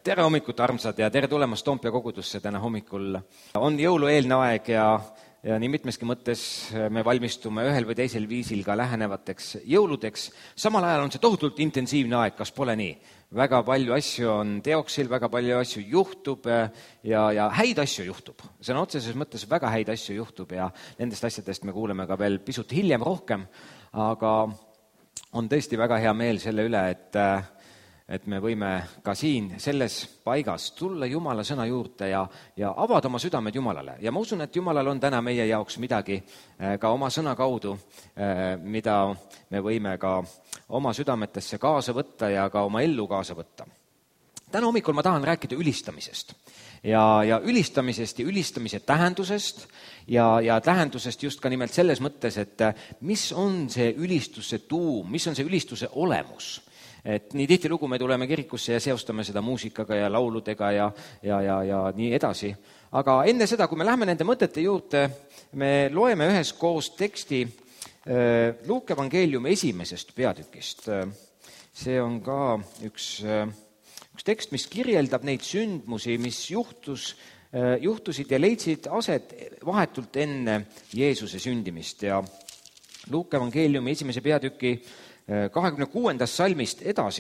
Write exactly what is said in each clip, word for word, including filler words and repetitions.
tere hommikut, armsad, ja tere tulemast Toompea kogudusse täna hommikul. On jõulueelne aeg ja, ja nii mitmeski mõttes me valmistume ühel või teisel viisil ka lähenevateks jõuludeks. Samal ajal on see tohutult intensiivne aeg, kas pole nii? Väga palju asju on teoksil, väga palju asju juhtub ja, ja häid asju juhtub. See on otseses mõttes väga häid asju juhtub ja nendest asjadest me kuuleme ka veel pisut hiljem rohkem, aga on tõesti väga hea meel selle üle, et et me võime ka siin selles paigas tulla Jumala sõna juurde ja, ja avada oma südamed Jumalale. Ja ma usun, et Jumalal on täna meie jaoks midagi ka oma sõna kaudu, mida me võime ka oma südametesse kaasa võtta ja ka oma ellu kaasa võtta. Täna hommikul ma tahan rääkida ülistamisest. Ja, ja ülistamisest ja ülistamise tähendusest ja, ja tähendusest just ka nimelt selles mõttes, et mis on see ülistuse tuum, mis on see ülistuse olemus. Et nii tihtilugu me tuleme kirikusse ja seostame seda muusikaga ja lauludega ja, ja, ja, ja nii edasi. Aga enne seda, kui me lähme nende mõtete juurde, me loeme üheskoos teksti äh, Luuke evangeeliumi esimesest peatükist. See on ka üks, äh, üks tekst, mis kirjeldab neid sündmusi, mis juhtus, äh, juhtusid ja leidsid aset vahetult enne Jeesuse sündimist. Ja Luuke evangeeliumi esimese peatüki kahekümne kuuendast salmist edasi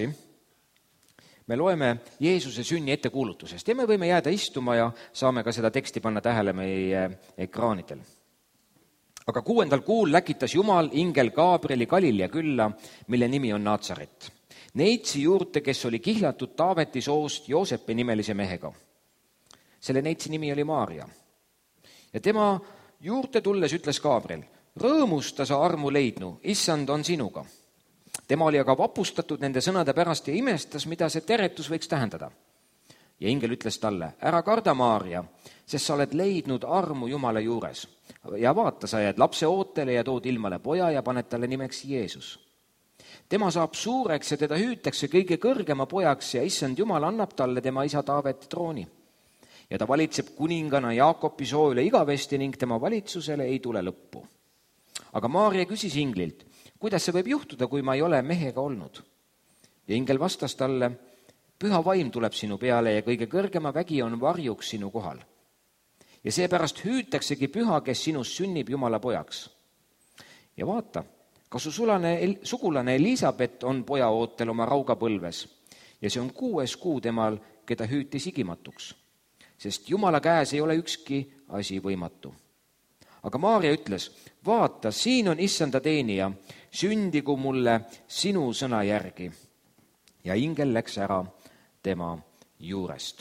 me loeme Jeesuse sünni ettekuulutusest ja me võime jääda istuma ja saame ka seda teksti panna tähele meie ekraanidel. Aga kuuendal kuul läkitas Jumal ingel Gabrieli Galilea külla, mille nimi on Naatsaret. Neitsi juurde, kes oli kihlatud Taaveti soost Joosepi nimelise mehega. Selle neitsi nimi oli Maaria. Ja tema juurde tulles ütles Gabriel, rõõmusta sa armu leidnu, issand on sinuga. Tema oli aga vapustatud nende sõnade pärast ja imestas, mida see teretus võiks tähendada. Ja ingel ütles talle, ära karda, Maaria, sest sa oled leidnud armu Jumala juures. Ja vaata, sa jääd lapse ootele ja tood ilmale poja ja paned talle nimeks Jeesus. Tema saab suureks ja teda hüütakse kõige kõrgema pojaks ja issand Jumal annab talle tema isa Taaveti trooni. Ja ta valitseb kuningana Jaakopi soo üle igavesti ning tema valitsusele ei tule lõppu. Aga Maaria küsis inglilt, kuidas see võib juhtuda, kui ma ei ole mehega olnud? Ja ingel vastas talle, püha vaim tuleb sinu peale ja kõige kõrgema vägi on varjuks sinu kohal. Ja seepärast hüütaksegi püha, kes sinust sünnib Jumala pojaks. Ja vaata, ka su sulane, sugulane Elisabet on poja ootel oma raugapõlves ja see on kuues kuu temal, keda hüüti sigimatuks, sest Jumala käes ei ole ükski asi võimatu. Aga Maaria ütles, vaata, siin on issanda teenija, sündigu mulle sinu sõna järgi. Ja ingel läks ära tema juurest.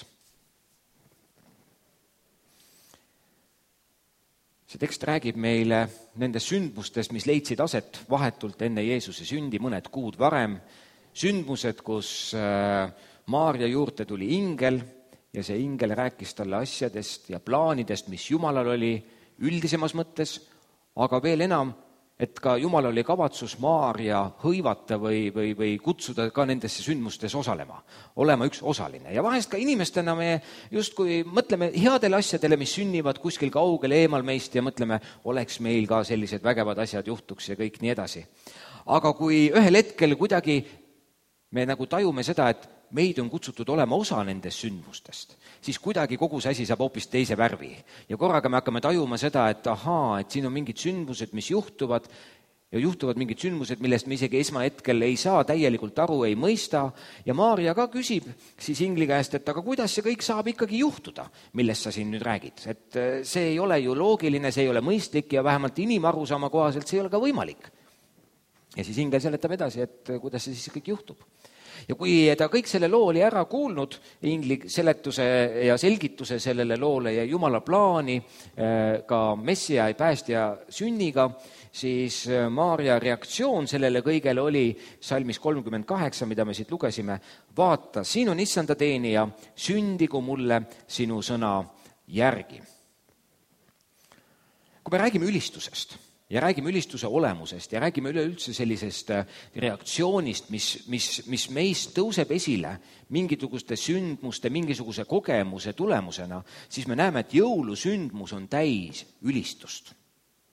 See tekst räägib meile nendest sündmustest, mis leidsid aset vahetult enne Jeesuse sündi mõned kuud varem. Sündmused, kus Maaria juurde tuli ingel ja see ingel rääkis talle asjadest ja plaanidest, mis Jumalal oli üldisemas mõttes, aga veel enam, et ka Jumal oli kavatsus Maaria hõivata või, või, või kutsuda ka nendesse sündmustes osalema, olema üks osaline. Ja vahest ka inimestena me justkui mõtleme headele asjadele, mis sünnivad kuskil kaugel eemal meist ja mõtleme, oleks meil ka sellised vägevad asjad juhtuks ja kõik nii edasi. Aga kui ühel hetkel kuidagi me nagu tajume seda, et meid on kutsutud olema osa nendest sündmustest, siis kuidagi kogu see asi saab hoopis teise värvi. Ja korraga me hakkame tajuma seda, et ahaa, et siin on mingid sündmused, mis juhtuvad ja juhtuvad mingid sündmused, millest me isegi esmahetkel ei saa täielikult aru, ei mõista. Ja Maaria ka küsib siis ingli käest, et aga kuidas see kõik saab ikkagi juhtuda, millest sa siin nüüd räägid. Et see ei ole ju loogiline, see ei ole mõistlik ja vähemalt inimarusaama kohaselt see ei ole ka võimalik. Ja siis ingel seletab edasi, et kuidas see siis kõik juhtub. Ja kui ta kõik selle loo oli ära kuulnud, ingli seletuse ja selgituse sellele loole ja Jumala plaani ka Messia ja päästja sünniga, siis Maaria reaktsioon sellele kõigele oli salmis kolmkümmend kaheksa, mida me siit lugesime. Vaata, siin on issanda teenija, sündigu mulle sinu sõna järgi. Kui me räägime ülistusest, ja räägime ülistuse olemusest ja räägime üleüldse sellisest reaktsioonist, mis, mis, mis meist tõuseb esile mingisuguste sündmuste, mingisuguse kogemuse tulemusena, siis me näeme, et jõulusündmus on täis ülistust.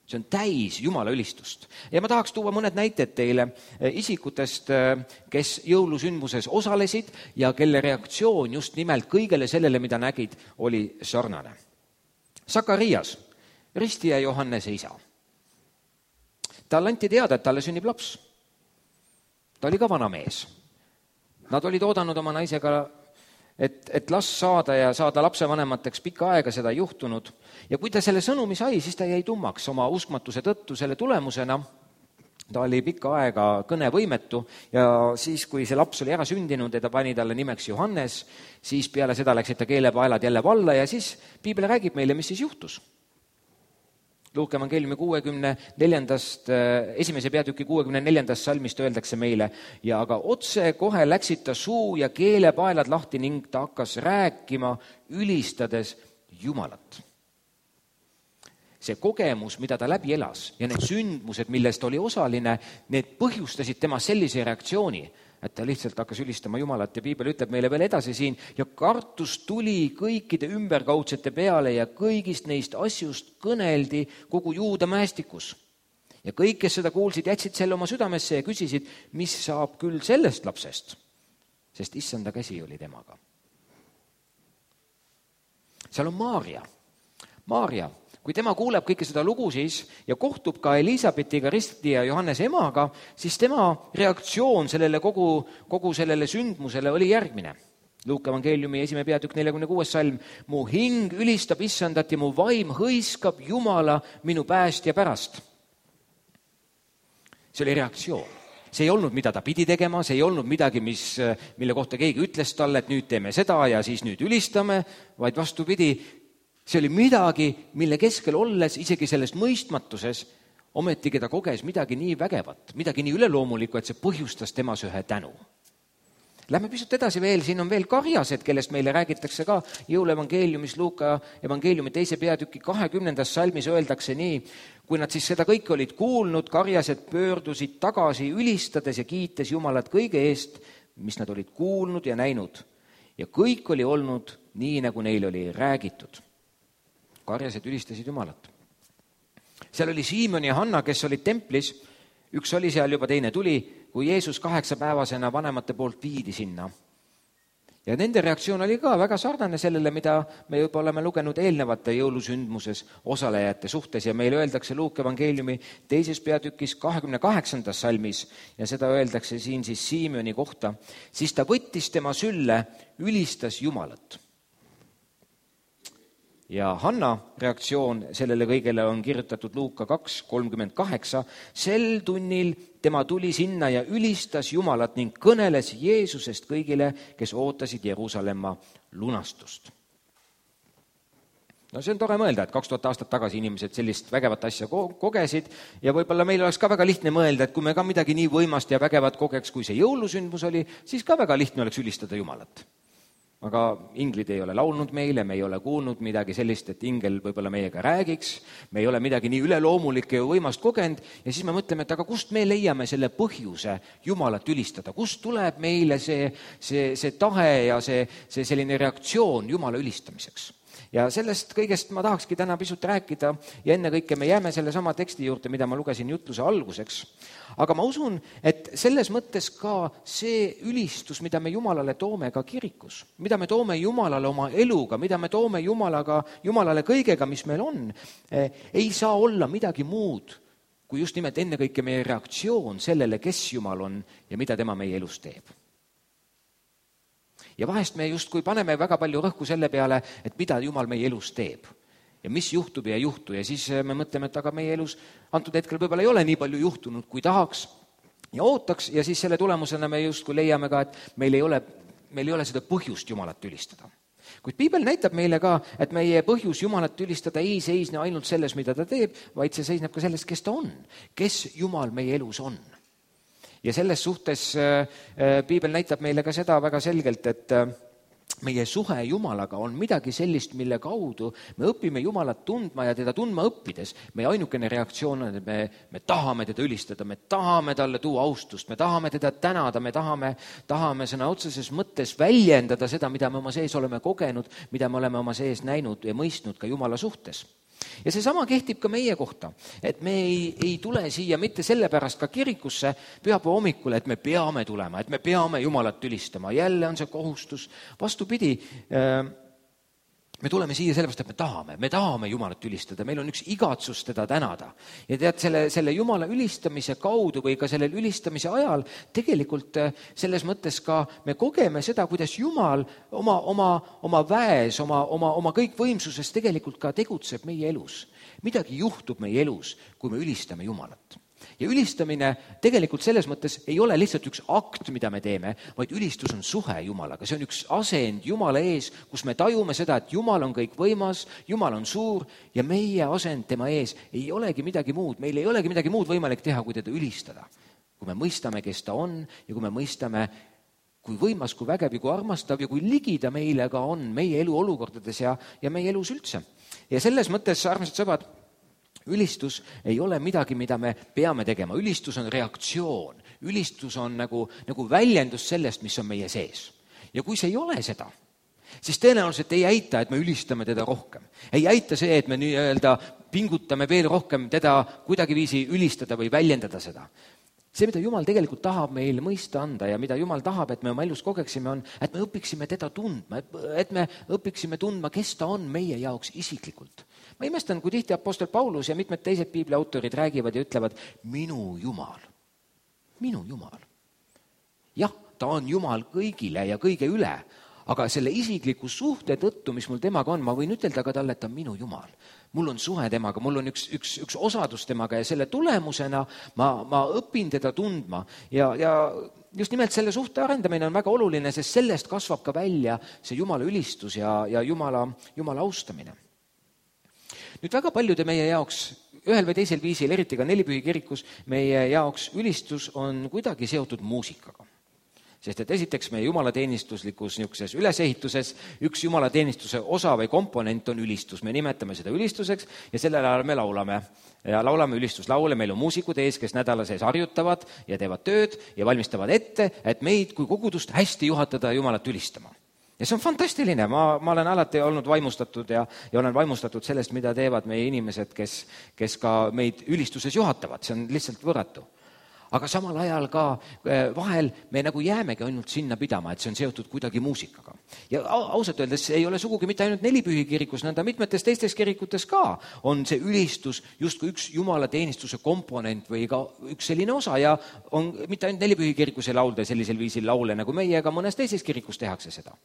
see on täis Jumala ülistust. Ja ma tahaks tuua mõned näited teile isikutest, kes jõulusündmuses osalesid ja kelle reaktsioon just nimelt kõigele sellele, mida nägid, oli sarnane. Sakarias, ristija Johannese isa. Talle anti teada, et talle sünnib laps. Ta oli ka vana mees. Nad olid oodanud oma naisega, et, et last saada ja saada lapsevanemateks pikka aega, seda ei juhtunud. Ja kui ta selle sõnumi sai, siis ta jäi tummaks oma uskmatuse tõttu selle tulemusena. Ta oli pikka aega kõnevõimetu ja siis, kui see laps oli ära sündinud ja ta pani talle nimeks Johannes, siis peale seda läksid ta keelepaelad jälle valla ja siis Piibel räägib meile, mis siis juhtus. Luuke evangeeliumi kuuekümne neljandast, esimese peatüki kuuekümne neljandast salmist öeldakse meile, ja aga otse kohe läksid ta suu ja keelepaelad lahti ning ta hakkas rääkima, ülistades Jumalat. See kogemus, mida ta läbi elas ja need sündmused, millest oli osaline, need põhjustasid tema sellise reaktsiooni, et ta lihtsalt hakkas ülistama Jumalat ja Piibel ütleb meile veel edasi siin, ja kartus tuli kõikide ümberkaudsete peale ja kõigist neist asjust kõneldi kogu Juuda mäestikus. Ja kõik, kes seda kuulsid, jätsid selle oma südamesse ja küsisid, mis saab küll sellest lapsest, sest issanda käsi oli temaga. Seal on Maaria. Maaria, kui tema kuuleb kõike seda lugu siis ja kohtub ka Elisabetiga, ristija Johannese emaga, siis tema reaktsioon sellele kogu, kogu sellele sündmusele oli järgmine. Luuke evangeeliumi esimene peatükk neljakümne kuues salm. Mu hing ülistab issandat ja mu vaim hõiskab Jumala minu päästja pärast. See oli reaktsioon. See ei olnud, mida ta pidi tegema, see ei olnud midagi, mis, mille kohta keegi ütles talle, et nüüd teeme seda ja siis nüüd ülistame, vaid vastupidi, see oli midagi, mille keskel olles, isegi selles mõistmatuses, ometigi ta koges midagi nii vägevat, midagi nii üleloomulikku, et see põhjustas temas ühe tänu. Lähme pisut edasi veel, siin on veel karjased, kellest meile räägitakse ka jõuluevangeeliumis, Luuka evangeeliumi teise peatüki kahekümnendas salmis öeldakse nii, kui nad siis seda kõike olid kuulnud, karjased pöördusid tagasi ülistades ja kiites Jumalat kõige eest, mis nad olid kuulnud ja näinud. Ja kõik oli olnud nii, nagu neil oli räägitud. Karjased ülistasid Jumalat. Seal oli Siimon ja Hanna, kes olid templis, üks oli seal juba, teine tuli, kui Jeesus kaheksapäevasena vanemate poolt viidi sinna. Ja nende reaktsioon oli ka väga sarnane sellele, mida me juba oleme lugenud eelnevate jõulusündmuses osalejate suhtes ja meile öeldakse Luuke evangeeliumi teises peatükis kahekümne kaheksandas salmis ja seda öeldakse siin siis Siimoni kohta, siis ta võttis tema sülle, ülistas Jumalat. Ja Hanna reaktsioon sellele kõigele on kirjutatud Luuka kaks kolmkümmend kaheksa. Sel tunnil tema tuli sinna ja ülistas Jumalat ning kõneles Jeesusest kõigile, kes ootasid Jeruusalemma lunastust. No see on tore mõelda, et kaks tuhat aastat tagasi inimesed sellist vägevat asja kogesid ja võib-olla meil oleks ka väga lihtne mõelda, et kui me ka midagi nii võimast ja vägevat kogeks, kui see jõulusündmus oli, siis ka väga lihtne oleks ülistada Jumalat. Aga inglid ei ole laulnud meile, me ei ole kuulnud midagi sellist, et ingel võib-olla meiega räägiks, me ei ole midagi nii üleloomulikke ja võimast kogenud ja siis me mõtleme, et aga kust me leiame selle põhjuse Jumalat ülistada, kust tuleb meile see, see, see tahe ja see, see selline reaktsioon Jumala ülistamiseks. Ja sellest kõigest ma tahakski täna pisut rääkida ja enne kõike me jääme selle sama teksti juurde, mida ma lugesin jutluse alguseks. Aga ma usun, et selles mõttes ka see ülistus, mida me Jumalale toome ka kirikus, mida me toome Jumalale oma eluga, mida me toome Jumalaga, Jumalale kõigega, mis meil on, ei saa olla midagi muud, kui just nimelt ennekõike meie reaktsioon sellele, kes Jumal on ja mida tema meie elus teeb. Ja vahest me justkui paneme väga palju rõhku selle peale, et mida Jumal meie elus teeb ja mis juhtub ja juhtu ja siis me mõtleme, et aga meie elus antud hetkel võib-olla ei ole nii palju juhtunud, kui tahaks ja ootaks ja siis selle tulemusena me justkui leiame ka, et meil ei ole, meil ei ole seda põhjust Jumalat ülistada. Kuid Piibel näitab meile ka, et meie põhjus Jumalat ülistada ei seisne ainult selles, mida ta teeb, vaid see seisneb ka selles, kes ta on, kes Jumal meie elus on. Ja selles suhtes Piibel näitab meile ka seda väga selgelt, et meie suhe Jumalaga on midagi sellist, mille kaudu me õpime Jumalat tundma ja teda tundma õppides. Meie ainukene reaktsioon on, et me, me tahame teda ülistada, me tahame talle tuua austust, me tahame teda tänada, me tahame, tahame sõna otseses mõttes väljendada seda, mida me oma sees oleme kogenud, mida me oleme oma sees näinud ja mõistnud ka Jumala suhtes. ja seesama kehtib ka meie kohta, et me ei, ei tule siia mitte sellepärast ka kirikusse pühapäeva hommikul, et me peame tulema, et me peame Jumalat ülistama, jälle on see kohustus, vastupidi, me tuleme siia sellepärast, et me tahame, me tahame Jumalat ülistada, meil on üks igatsus teda tänada. Ja tead, selle, selle Jumala ülistamise kaudu või ka sellel ülistamise ajal tegelikult selles mõttes ka me kogeme seda, kuidas Jumal oma, oma, oma väes, oma, oma, oma kõikvõimsuses tegelikult ka tegutseb meie elus. Midagi juhtub meie elus, kui me ülistame Jumalat. Ja ülistamine tegelikult selles mõttes ei ole lihtsalt üks akt, mida me teeme, vaid ülistus on suhe Jumalaga. See on üks asend Jumala ees, kus me tajume seda, et Jumal on kõik võimas, Jumal on suur ja meie asend tema ees ei olegi midagi muud. Meil ei olegi midagi muud võimalik teha, kui teda ülistada. Kui me mõistame, kes ta on ja kui me mõistame, kui võimas, kui vägev ja kui armastav ja kui ligi ta meile ka on meie elu olukordades ja, ja meie elus üldse. Ja selles mõttes, armsad sõbrad, ülistus ei ole midagi, mida me peame tegema. Ülistus on reaktsioon. Ülistus on nagu, nagu väljendus sellest, mis on meie sees. Ja kui see ei ole seda, siis tõenäoliselt ei aita, et me ülistame teda rohkem. Ei aita see, et me nii-öelda pingutame veel rohkem teda kuidagiviisi ülistada või väljendada seda. See, mida Jumal tegelikult tahab meile mõista anda ja mida Jumal tahab, et me oma elus kogeksime, on, et me õpiksime teda tundma, et me õpiksime tundma, kes ta on meie jaoks isiklikult. Ma imestan, kui tihti apostel Paulus ja mitmed teised piibli autorid räägivad ja ütlevad, minu Jumal, minu Jumal. Jah, ta on Jumal kõigile ja kõige üle, aga selle isikliku suhte tõttu, mis mul temaga on, ma võin ütelda ka talle, et ta on minu Jumal. Mul on suhe temaga, mul on üks, üks, üks osadus temaga ja selle tulemusena ma, ma õpin teda tundma. Ja, ja just nimelt selle suhte arendamine on väga oluline, sest sellest kasvab ka välja see Jumala ülistus ja, ja Jumala, Jumala austamine. Nüüd väga paljude meie jaoks, ühel või teisel viisil, eriti ka Nelipühi kirikus, meie jaoks ülistus on kuidagi seotud muusikaga. Sest et esiteks meie jumalateenistuslikus niisuguses ülesehituses üks jumalateenistuse osa või komponent on ülistus. Me nimetame seda ülistuseks ja sellel ajal me laulame. Ja laulame ülistuslaule, meil on muusikud ees, kes nädala sees harjutavad ja teevad tööd ja valmistavad ette, et meid kui kogudust hästi juhatada Jumalat ülistama. Ja see on fantastiline, ma, ma olen alati olnud vaimustatud ja, ja olen vaimustatud sellest, mida teevad meie inimesed, kes, kes ka meid ülistuses juhatavad. See on lihtsalt võrratu. Aga samal ajal ka vahel me nagu jäämegi ainult sinna pidama, et see on seotud kuidagi muusikaga. Ja ausalt öeldes ei ole sugugi mitte ainult Nelipühi kirikus, nõnda mitmetes teistes kirikutes ka on see ülistus justkui üks jumalateenistuse komponent või ka üks selline osa ja on mitte ainult Nelipühi kirikus ei laulda sellisel viisil laule, nagu meie, ega mõnes teises kirikus tehakse seda.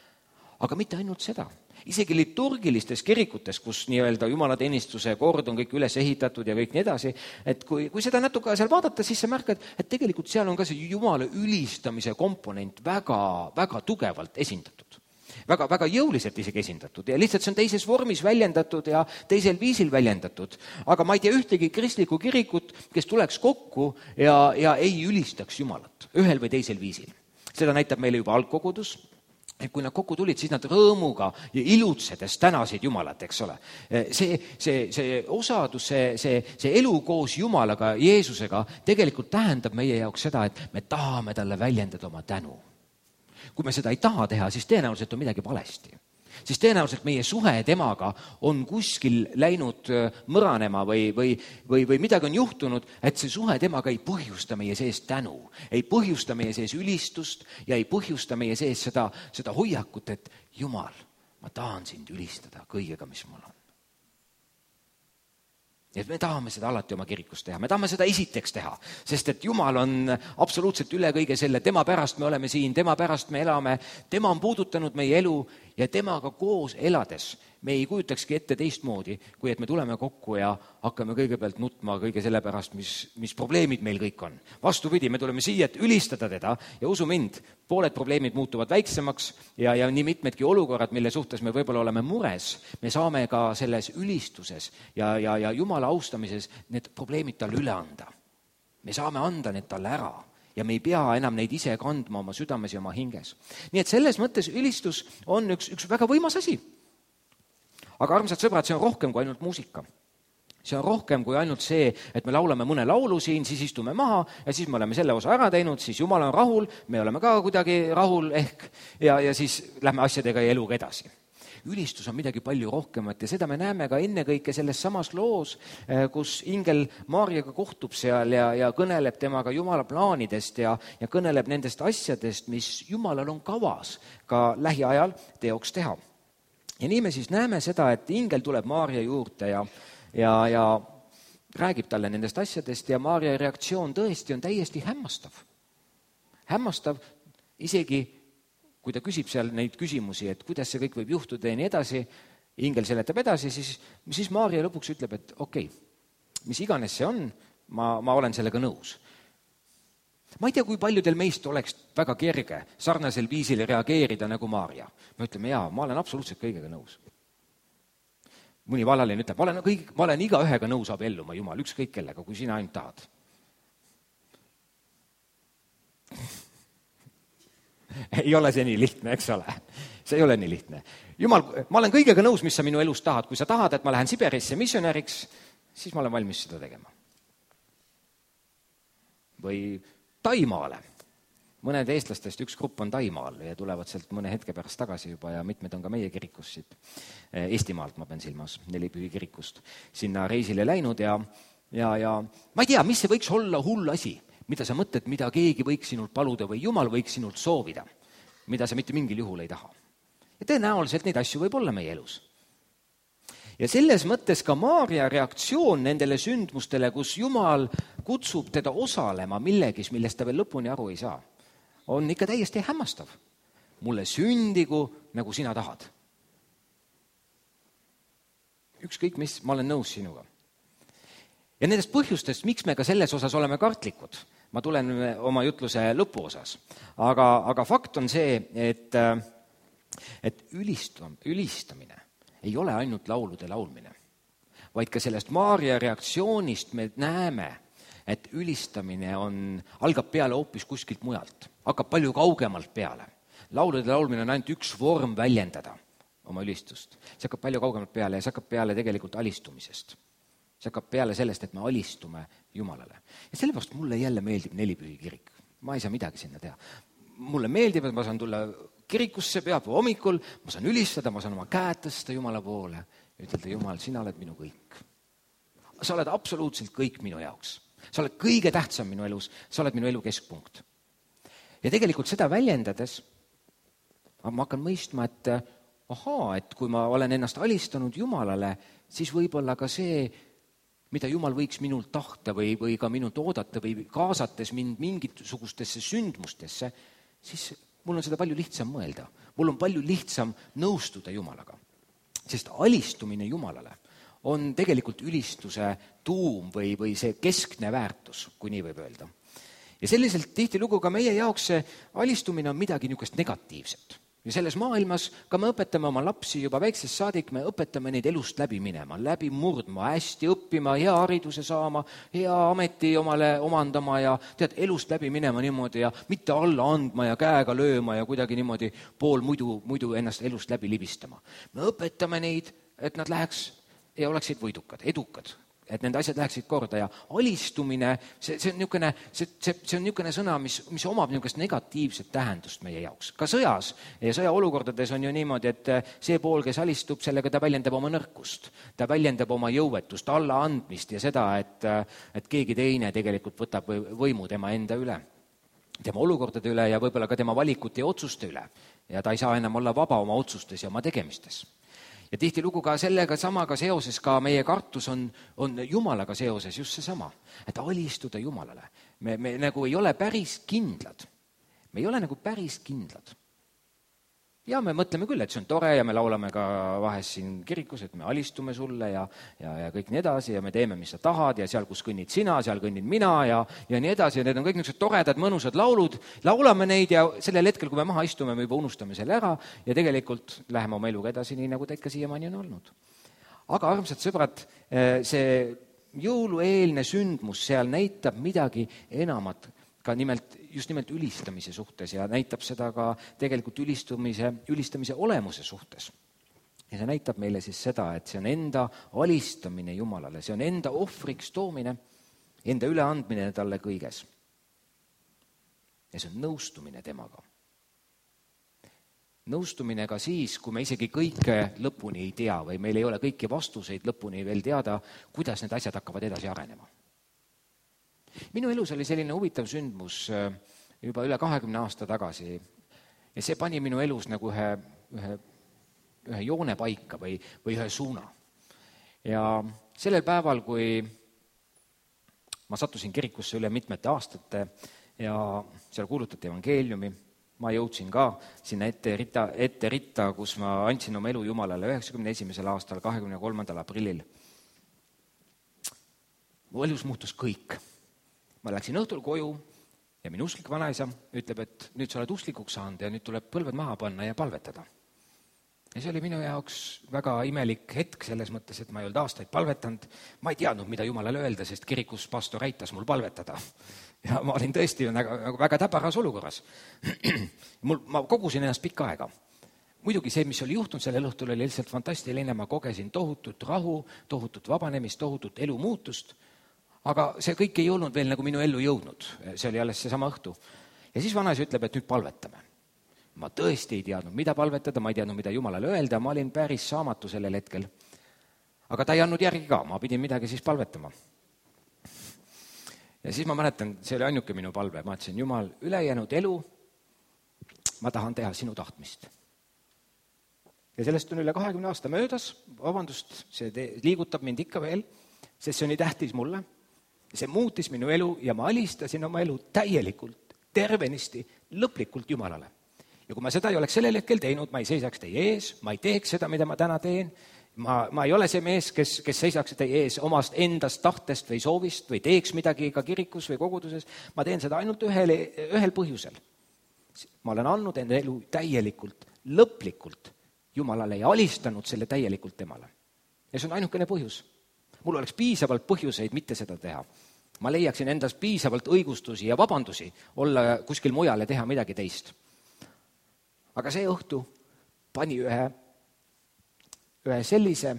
Aga mitte ainult seda. Isegi liturgilistes kirikutes, kus nii-öelda jumalateenistuse kord on kõik üles ehitatud ja kõik nii edasi, et kui, kui seda natuke seal vaadata, siis sa märkad, et tegelikult seal on ka see Jumala ülistamise komponent väga, väga tugevalt esindatud. Väga, väga jõuliselt isegi esindatud ja lihtsalt see on teises vormis väljendatud ja teisel viisil väljendatud. Aga ma ei tea ühtegi kristlikku kirikut, kes tuleks kokku ja, ja ei ülistaks Jumalat ühel või teisel viisil. Seda näitab meile juba algkogudus. Et kui nad kokku tulid, siis nad rõõmuga ja ilutsedes tänasid Jumalat, eks ole. See, see, see osadus, see, see, see elu koos Jumalaga, Jeesusega tegelikult tähendab meie jaoks seda, et me tahame talle väljendada oma tänu. Kui me seda ei taha teha, siis tõenäoliselt on midagi valesti. Siis tõenäoliselt meie suhe temaga on kuskil läinud mõranema või, või, või, või midagi on juhtunud, et see suhe temaga ei põhjusta meie sees tänu, ei põhjusta meie sees ülistust ja ei põhjusta meie sees seda, seda hoiakut, et Jumal, ma tahan sind ülistada kõigega, mis mul on. Et me tahame seda alati oma kirikus teha, me tahame seda esiteks teha, sest et Jumal on absoluutselt üle kõige selle, tema pärast me oleme siin, tema pärast me elame, tema on puudutanud meie elu ja temaga koos elades me ei kujutakski ette teistmoodi, kui et me tuleme kokku ja hakkame kõigepealt nutma kõige selle pärast, mis, mis probleemid meil kõik on. Vastupidi, me tuleme siia, et ülistada teda ja usu mind, pooled probleemid muutuvad väiksemaks ja, ja nii mitmedki olukorrad, mille suhtes me võib-olla oleme mures, me saame ka selles ülistuses ja, ja, ja Jumala austamises need probleemid talle üle anda. Me saame anda need talle ära ja me ei pea enam neid ise kandma oma südames ja oma hinges. Nii et selles mõttes ülistus on üks, üks väga võimas asi. Aga armsad sõbrad, see on rohkem kui ainult muusika. See on rohkem kui ainult see, et me laulame mõne laulu siin, siis istume maha ja siis me oleme selle osa ära teinud, siis Jumal on rahul, me oleme ka kuidagi rahul ehk ja, ja siis lähme asjadega ja eluga edasi. ülistus on midagi palju rohkemat ja seda me näeme ka ennekõike selles samas loos, kus ingel Maarjaga kohtub seal ja, ja kõneleb temaga Jumala plaanidest ja, ja kõneleb nendest asjadest, mis Jumalal on kavas ka lähiajal teoks teha. Ja nii me siis näeme seda, et ingel tuleb Maarja juurde ja, ja, ja räägib talle nendest asjadest ja Maarja reaktsioon tõesti on täiesti hämmastav. Hämmastav isegi, kui ta küsib seal neid küsimusi, et kuidas see kõik võib juhtuda ja nii edasi, ingel seletab edasi, siis, siis Maarja lõpuks ütleb, et okei, okay, mis iganes see on, ma, ma olen sellega nõus. Ma ei tea, kui paljudel meist oleks väga kerge sarnasel viisil reageerida nagu Maarja. Me ütleme, jaa, ma olen absoluutselt kõigega nõus. Mõni valaline ütleb, ma olen, kõik, ma olen iga ühega nõus abielluma, Jumal, ükskõik kellega, kui sina ainult tahad. Ei ole see nii lihtne, eks ole. See ei ole nii lihtne. Jumal, ma olen kõigega nõus, mis sa minu elus tahad. Kui sa tahad, et ma lähen Siberisse missionäriks, siis ma olen valmis seda tegema. Või Taimaale. Mõned eestlastest üks grupp on Taimaal ja tulevad sealt mõne hetke pärast tagasi juba ja mitmed on ka meie kirikus siit Eestimaalt, ma pean silmas, Nelipühi kirikust, sinna reisile läinud ja, ja, ja ma ei tea, mis see võiks olla hull asi, mida sa mõtled, mida keegi võiks sinult paluda või Jumal võiks sinult soovida, mida sa mitte mingil juhul ei taha. Ja tõenäoliselt neid asju võib olla meie elus. Ja selles mõttes ka Maarja reaktsioon nendele sündmustele, kus Jumal kutsub teda osalema millegis, millest ta veel lõpuni aru ei saa, on ikka täiesti hämmastav. Mulle sündigu, nagu sina tahad. Ükskõik mis, ma olen nõus sinuga. Ja nendest põhjustest, miks me ka selles osas oleme kartlikud, ma tulen oma jutluse lõpu osas. Aga, aga fakt on see, et, et ülistam, ülistamine ei ole ainult laulude laulmine, vaid ka sellest Maarja reaktsioonist me näeme, et ülistamine on, algab peale hoopis kuskilt mujalt, hakkab palju kaugemalt peale. Laulude laulmine on ainult üks vorm väljendada oma ülistust. See hakkab palju kaugemalt peale ja see hakkab peale tegelikult alistumisest. See hakkab peale sellest, et me alistume Jumalale. Ja sellepärast mulle jälle meeldib Nelipühi kirik. Ma ei saa midagi sinna teha. Mulle meeldib, et ma saan tulla kirikusse pühapäeva hommikul, ma saan ülistada, ma saan oma käed tõsta Jumala poole ja ütelda, Jumal, sina oled minu kõik. Sa oled absoluutselt kõik minu jaoks. Sa oled kõige tähtsam minu elus, sa oled minu elu keskpunkt. Ja tegelikult seda väljendades ma hakkan mõistma, et ahaa, et kui ma olen ennast alistanud Jumalale, siis võib-olla ka see, mida Jumal võiks minult tahta või, või ka minult oodata või kaasates mind mingisugustesse sündmustesse, siis mul on seda palju lihtsam mõelda. Mul on palju lihtsam nõustuda Jumalaga. Sest alistumine Jumalale on tegelikult ülistuse tuum või, või see keskne väärtus, kui nii võib öelda. Ja selliselt tihtilugu ka meie jaoks see alistumine on midagi niisugust negatiivset. Ja selles maailmas ka me õpetame oma lapsi juba väiksest saadik, me õpetame neid elust läbi minema, läbi murdma, hästi õppima, hea hariduse saama, hea ameti omale omandama ja tead, elust läbi minema niimoodi ja mitte alla andma ja käega lööma ja kuidagi niimoodi pool muidu, muidu ennast elust läbi libistama. Me õpetame neid, et nad läheks ja oleksid võidukad, edukad, et nende asjad läheksid korda ja alistumine, see, see on niisugune, see, see, see on niisugune sõna, mis, mis omab niisugust negatiivset tähendust meie jaoks. Ka sõjas ja sõjaolukordades on ju niimoodi, et see pool, kes alistub, sellega ta väljendab oma nõrkust, ta väljendab oma jõuetust, allaandmist ja seda, et, et keegi teine tegelikult võtab võimu tema enda üle, tema olukordade üle ja võib-olla ka tema valikute ja otsuste üle. Ja ta ei saa enam olla vaba oma otsustes ja oma tegemistes. Ja tihtilugu ka sellega samaga seoses ka meie kartus on, on Jumalaga seoses just see sama, et alistuda Jumalale. Me, me nagu ei ole päris kindlad. Me ei ole nagu päris kindlad. Ja me mõtleme küll, et see on tore ja me laulame ka vahest siin kirikus, et me alistume sulle ja, ja, ja kõik nii edasi ja me teeme, mis sa tahad ja seal, kus kõnnid sina, seal kõnnin mina ja, ja nii edasi ja need on kõik niisugused toredad, mõnusad laulud. Laulame neid ja sellel hetkel, kui me maha istume, me juba unustame selle ära ja tegelikult läheme oma eluga edasi nii, nagu ta ikka siiamaani on olnud. Aga armsad sõbrad, see jõulueelne sündmus seal näitab midagi enamat, ka nimelt, just nimelt ülistamise suhtes ja näitab seda ka tegelikult ülistamise, ülistamise olemuse suhtes. Ja see näitab meile siis seda, et see on enda alistamine Jumalale, see on enda ohvriks toomine, enda üleandmine talle kõiges. Ja see on nõustumine temaga. nõustumine ka siis, kui me isegi kõike lõpuni ei tea või meil ei ole kõiki vastuseid lõpuni veel teada, kuidas need asjad hakkavad edasi arenema. Minu elus oli selline huvitav sündmus juba üle kahekümne aasta tagasi ja see pani minu elus nagu ühe, ühe, ühe joone paika või, või ühe suuna. Ja sellel päeval, kui ma sattusin kirikusse üle mitmete aastate ja seal kuulutati evangeeliumi, ma jõudsin ka sinna ette ritta, ette ritta, kus ma andsin oma elu Jumalale üheksakümne esimesel aastal, kahekümne kolmandal aprillil. Mu elus muutus kõik. Ma läksin õhtul koju ja minu usklik vanaisa ütleb, et nüüd sa oled usklikuks saanud ja nüüd tuleb põlved maha panna ja palvetada. Ja see oli minu jaoks väga imelik hetk selles mõttes, et ma ei olnud aastaid palvetanud. Ma ei teadnud, mida Jumalale öelda, sest kirikus pastor aitas mul palvetada. Ja ma olin tõesti väga, väga täbaras olukorras. Mul, ma kogusin ennast pikka aega. Muidugi see, mis oli juhtunud sellel õhtul, oli lihtsalt fantastiline. Ma kogesin tohutut rahu, tohutut vabanemist, tohutut elu muutust. Aga see kõik ei olnud veel nagu minu ellu jõudnud. See oli alles seesama õhtu. Ja siis vanaisa ütleb, et nüüd palvetame. Ma tõesti ei teadnud, mida palvetada, ma ei teadnud, mida Jumalale öelda, ma olin päris saamatu sellel hetkel. Aga ta ei andnud järgi ka, ma pidin midagi siis palvetama. Ja siis ma mäletan, see oli ainuke minu palve, ma ütlesin, Jumal, ülejäänud elu, ma tahan teha sinu tahtmist. Ja sellest on üle kahekümne aasta möödas, vabandust, see te- liigutab mind ikka veel, sest see on nii tähtis mulle. See muutis minu elu ja ma alistasin oma elu täielikult, tervenisti, lõplikult Jumalale. Ja kui ma seda ei oleks sellel hetkel teinud, ma ei seisaks teie ees, ma ei teeks seda, mida ma täna teen. Ma, ma ei ole see mees, kes, kes seisaks teie ees omast endast tahtest või soovist või teeks midagi ka kirikus või koguduses. Ma teen seda ainult ühel, ühel põhjusel. Ma olen andnud enda elu täielikult, lõplikult Jumalale ja alistanud selle täielikult temale. Ja see on ainukene põhjus. Mul oleks piisavalt põhjuseid mitte seda teha. Ma leiaksin endas piisavalt õigustusi ja vabandusi olla kuskil mujal ja teha midagi teist. Aga see õhtu pani ühe, ühe sellise,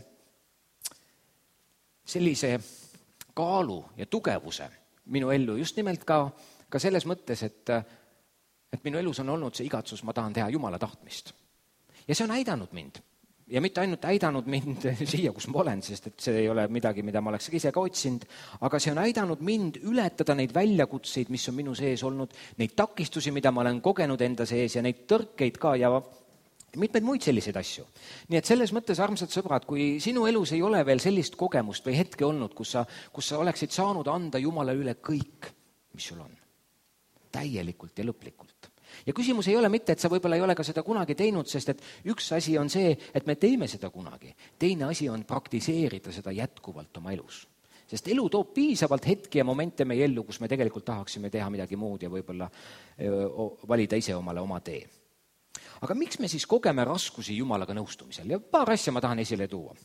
sellise kaalu ja tugevuse minu ellu. Just nimelt ka, ka selles mõttes, et, et minu elus on olnud see igatsus, ma tahan teha Jumala tahtmist. Ja see on aidanud mind. Ja mitte ainult aidanud mind siia, kus ma olen, sest et see ei ole midagi, mida ma oleks ise ka otsinud, aga see on aidanud mind ületada neid väljakutseid, mis on minu sees olnud, neid takistusi, mida ma olen kogenud enda sees ja neid tõrkeid ka ja mitmeid muid selliseid asju. Nii et selles mõttes, armsad sõbrad, kui sinu elus ei ole veel sellist kogemust või hetke olnud, kus sa, kus sa oleksid saanud anda Jumala üle kõik, mis sul on, täielikult ja lõplikult. Ja küsimus ei ole mitte, et sa võib-olla ei ole ka seda kunagi teinud, sest et üks asi on see, et me teeme seda kunagi. Teine asi on praktiseerida seda jätkuvalt oma elus. Sest elu toob piisavalt hetki ja momente meie ellu, kus me tegelikult tahaksime teha midagi muud ja võib-olla valida ise omale oma tee. Aga miks me siis kogeme raskusi Jumalaga nõustumisel? Ja paar asja ma tahan esile tuua.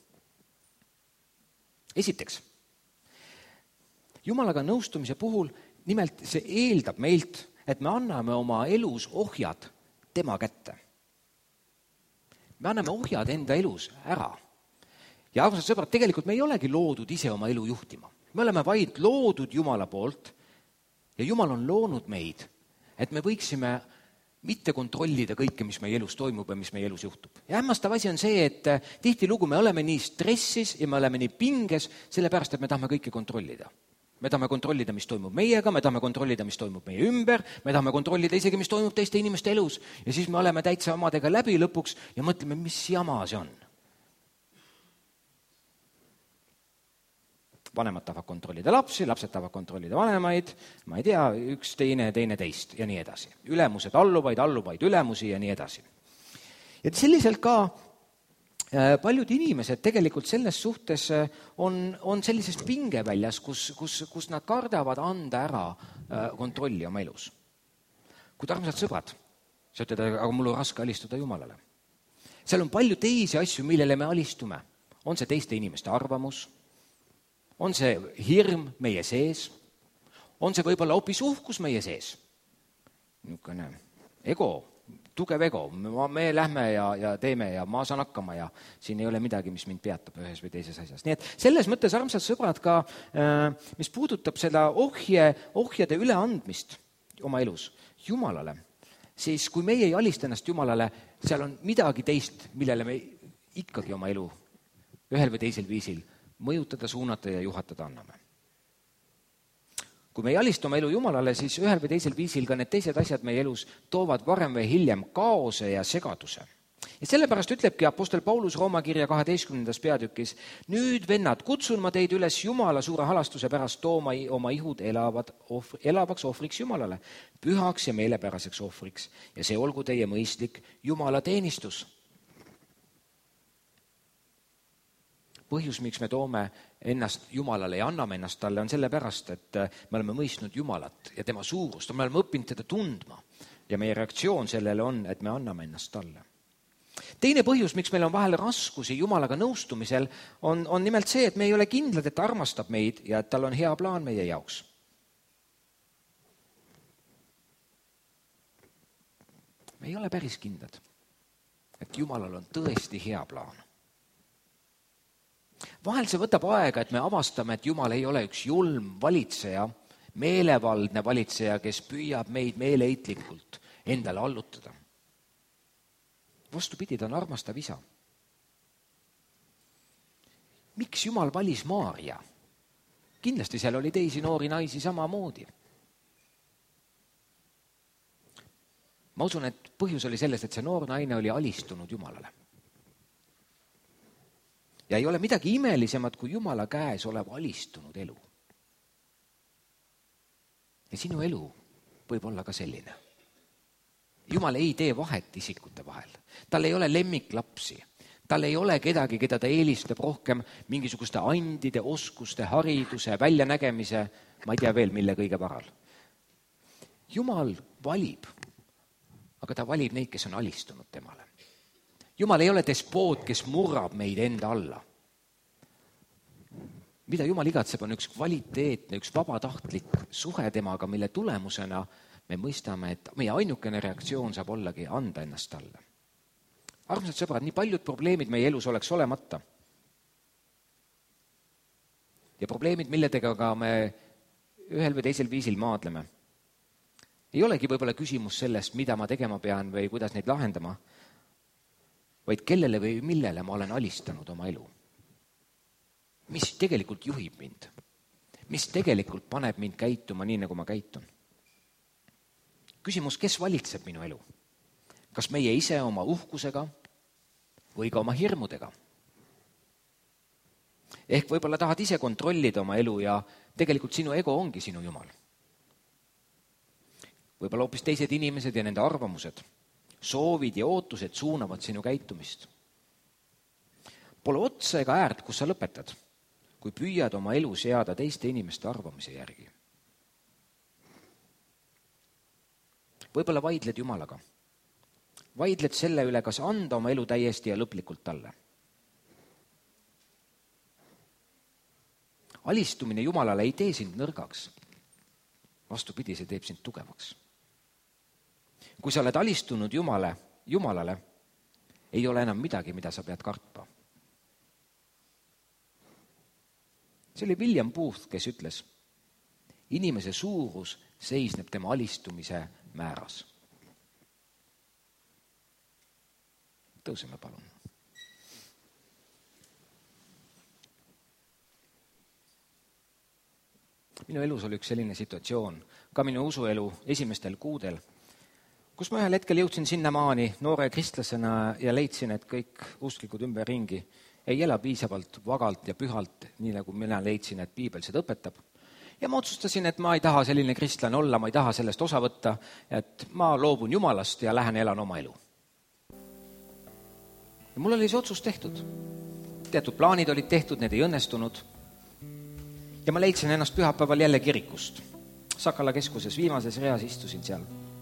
Esiteks, Jumalaga nõustumise puhul nimelt see eeldab meilt, et me anname oma elus ohjad tema kätte. Me anname ohjad enda elus ära. Ja arvasad sõbrad, tegelikult me ei olegi loodud ise oma elu juhtima. Me oleme vaid loodud Jumala poolt ja Jumal on loonud meid, et me võiksime mitte kontrollida kõike, mis meie elus toimub ja mis meie elus juhtub. Ja hämmastav asi on see, et tihtilugu me oleme nii stressis ja me oleme nii pinges, sellepärast, et me tahame kõike kontrollida. Me tahame kontrollida, mis toimub meiega, me tahame kontrollida, mis toimub meie ümber, me tahame kontrollida isegi, mis toimub teiste inimeste elus. Ja siis me oleme täitsa omadega läbi lõpuks ja mõtleme, mis jama see on. Vanemad tahavad kontrollida lapsi, lapsed tahavad kontrollida vanemaid, ma ei tea, üks teine, teine teist ja nii edasi. Ülemused alluvaid, alluvaid ülemusi ja nii edasi. Ja selliselt ka paljud inimesed tegelikult selles suhtes on, on sellises pingeväljas, kus, kus, kus nad kardavad anda ära kontrolli oma elus. Kuid armsad sõbrad, sa ütled, aga mul on raske alistuda Jumalale. Seal on palju teisi asju, millele me alistume. On see teiste inimeste arvamus, on see hirm meie sees, on see võib-olla hoopis uhkus meie sees. Niisugune ego, tugev ego, me lähme ja, ja teeme ja ma saan hakkama ja siin ei ole midagi, mis mind peatab ühes või teises asjas. Nii et selles mõttes, armsad sõbrad, ka mis puudutab seda ohje, ohjade üleandmist oma elus Jumalale, siis kui meie ei alista ennast Jumalale, seal on midagi teist, millele me ikkagi oma elu ühel või teisel viisil mõjutada, suunata ja juhatada anname. Kui me ei alista oma elu Jumalale, siis ühel või teisel viisil ka need teised asjad meie elus toovad varem või hiljem kaose ja segaduse. Ja sellepärast ütlebki apostel Paulus Rooma kirja kaheteistkümnendas peatükis, nüüd vennad, kutsun ma teid üles Jumala suure halastuse pärast tooma oma ihud elavad ohvri, elavaks ohvriks Jumalale, pühaks ja meelepäraseks ohvriks ja see olgu teie mõistlik Jumala teenistus. Põhjus, miks me toome ennast Jumalale ja anname ennast talle, on sellepärast, et me oleme mõistnud Jumalat ja tema suurust, me oleme õppinud teda tundma ja meie reaktsioon sellele on, et me anname ennast talle. Teine põhjus, miks meil on vahel raskusi Jumalaga nõustumisel, on, on nimelt see, et me ei ole kindlad, et ta armastab meid ja et tal on hea plaan meie jaoks. Me ei ole päris kindlad, et Jumalal on tõesti hea plaan. Vahel see võtab aega, et me avastame, et Jumal ei ole üks julm valitseja, meelevaldne valitseja, kes püüab meid meeleitlikult endale allutada. Vastupidi, ta on armastav isa. Miks Jumal valis Maarja? Kindlasti seal oli teisi noori naisi samamoodi. Ma usun, et põhjus oli selles, et see noor naine oli alistunud Jumalale. Ja ei ole midagi imelisemat kui Jumala käes olev alistunud elu. Ja sinu elu võib olla ka selline. Jumal ei tee vahet isikute vahel. Tal ei ole lemmiklapsi. Tal ei ole kedagi, keda ta eelistab rohkem mingisuguste andide, oskuste, hariduse, väljanägemise, ma ei tea veel, mille kõige varal. Jumal valib, aga ta valib neid, kes on alistunud temale. Jumal ei ole despoot, kes murrab meid enda alla. Mida Jumal igatseb, on üks kvaliteetne, üks vabatahtlik suhe temaga, mille tulemusena me mõistame, et meie ainukene reaktsioon saab ollagi anda ennast talle. Armsad sõbrad, nii paljud probleemid meie elus oleks olemata. Ja probleemid, milledega ka me ühel või teisel viisil maadleme. Ei olegi võib-olla küsimus sellest, mida ma tegema pean või kuidas neid lahendama, vaid kellele või millele ma olen alistanud oma elu. Mis tegelikult juhib mind? Mis tegelikult paneb mind käituma nii, nagu ma käitun? Küsimus, kes valitseb minu elu? Kas meie ise oma uhkusega või ka oma hirmudega? Ehk võib-olla tahad ise kontrollida oma elu ja tegelikult sinu ego ongi sinu Jumal. Võib-olla hoopis teised inimesed ja nende arvamused, soovid ja ootused suunavad sinu käitumist. Pole otsa ega äärt, kus sa lõpetad, kui püüad oma elu seada teiste inimeste arvamise järgi. Võib-olla vaidled Jumalaga. Vaidled selle üle, kas anda oma elu täiesti ja lõplikult talle. Alistumine Jumalale ei tee sind nõrgaks. Vastupidi, see teeb sind tugevaks. Kui sa oled alistunud Jumale, Jumalale, ei ole enam midagi, mida sa pead kartma. See oli William Booth, kes ütles, inimese suurus seisneb tema alistumise määras. Tõuseme palun. Minu elus oli üks selline situatsioon, ka minu usuelu esimestel kuudel, kus ma ühel hetkel jõudsin sinna maani noore kristlasena ja leidsin, et kõik usklikud ümberringi ei ela piisavalt vagalt ja pühalt, nii nagu mina leidsin, et piibel seda õpetab. Ja ma otsustasin, et ma ei taha selline kristlane olla, ma ei taha sellest osa võtta, et ma loobun Jumalast ja lähen elan oma elu. Ja mul oli see otsus tehtud. Teatud plaanid olid tehtud, need ei õnnestunud. Ja ma leidsin ennast pühapäeval jälle kirikust. Sakala keskuses viimases reas istusin seal.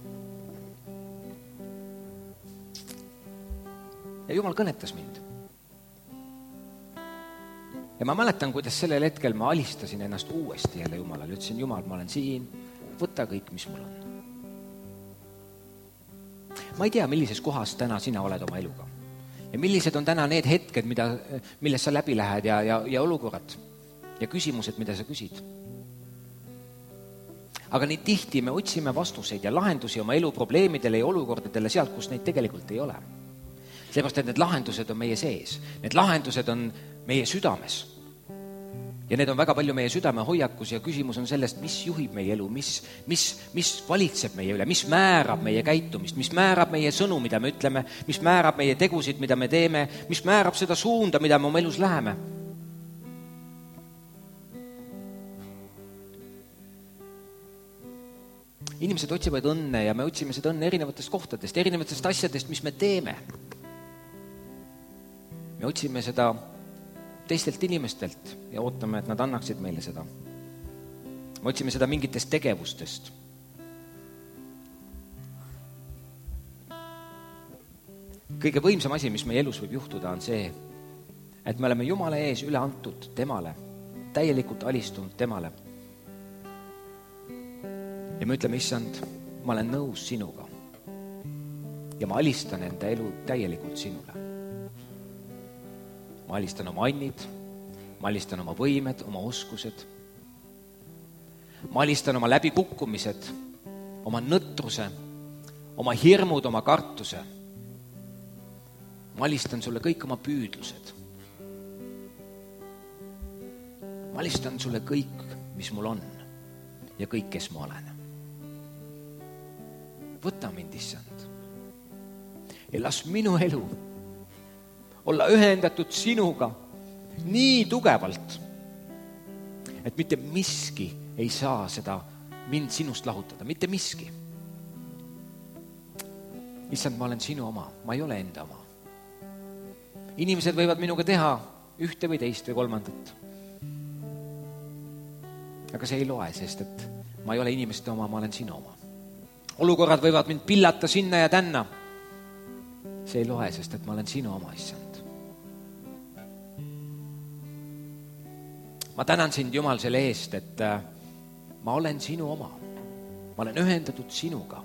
Ja Jumal kõnetas mind. Ja ma mäletan, kuidas sellel hetkel ma alistasin ennast uuesti jälle Jumalale. Ütlesin, Jumal, ma olen siin, võta kõik, mis mul on. Ma ei tea, millises kohas täna sina oled oma eluga. Ja millised on täna need hetked, mida, milles sa läbi lähed ja, ja, ja olukorrad ja küsimused, mida sa küsid. aga nii tihti me otsime vastuseid ja lahendusi oma elu probleemidele ja olukordadele sealt, kus neid tegelikult ei ole. Seepärast, et need lahendused on meie sees. Need lahendused on meie südames. Ja need on väga palju meie südame hoiakus ja küsimus on sellest, mis juhib meie elu, mis, mis, mis valitseb meie üle, mis määrab meie käitumist, mis määrab meie sõnu, mida me ütleme, mis määrab meie tegusid, mida me teeme, mis määrab seda suunda, mida me oma elus läheme. Inimesed otsivad õnne ja me otsime seda õnne erinevatest kohtadest, erinevatest asjadest, mis me teeme. Me otsime seda teistelt inimestelt ja ootame, et nad annaksid meile seda. Me otsime seda mingitest tegevustest. Kõige võimsam asi, mis meie elus võib juhtuda, on see, et me oleme Jumala ees üle antud temale, täielikult alistunud temale. Ja me ütleme, issand, ma olen nõus sinuga ja ma alistan enda elu täielikult sinule. Ma alistan oma annid, ma alistan oma võimed, oma oskused. Ma alistan oma läbikukkumised, oma nõtruse, oma hirmud, oma kartuse. Ma alistan sulle kõik oma püüdlused. Ma alistan sulle kõik, mis mul on ja kõik, kes ma olen. Võta mind, issand, ja las minu elu olla ühendatud sinuga nii tugevalt, et mitte miski ei saa seda mind sinust lahutada, mitte miski. Issand, ma olen sinu oma, ma ei ole enda oma. Inimesed võivad minuga teha ühte või teist või kolmandat. Aga see ei loe, sest et ma ei ole inimeste oma, ma olen sinu oma. Olukorrad võivad mind pillata sinna ja tänna. See ei loe, sest et ma olen sinu oma, issand. Ma tänan sind, Jumal, selle eest, et ma olen sinu oma. Ma olen ühendatud sinuga.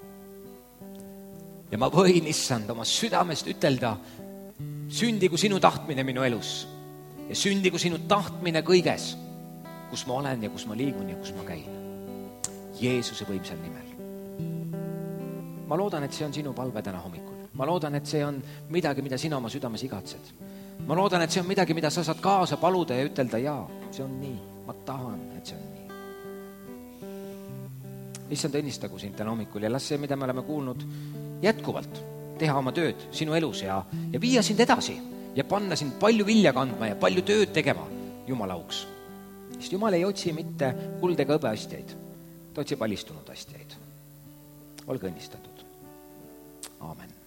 Ja ma võin, issand, oma südamest ütelda, sündigu sinu tahtmine minu elus ja sündigu sinu tahtmine kõiges, kus ma olen ja kus ma liigun ja kus ma käin. Jeesuse võimsal nimel. Ma loodan, et see on sinu palve täna hommikul. Ma loodan, et see on midagi, mida sina oma südames igatsed. Ma loodan, et see on midagi, mida sa saad kaasa paluda ja ütelda, jaa, see on nii. Ma tahan, et see on nii. Issand, õnnistagu sind täna hommikul ja las see, mida me oleme kuulnud, jätkuvalt teha oma tööd sinu elus ja, ja viia sind edasi ja panna sind palju vilja kandma ja palju tööd tegema Jumala auks. Sest Jumal ei otsi mitte kuld ega hõbe astjaid. Ta otsib alistunud astjaid. Olge õnnistatud. Aamen.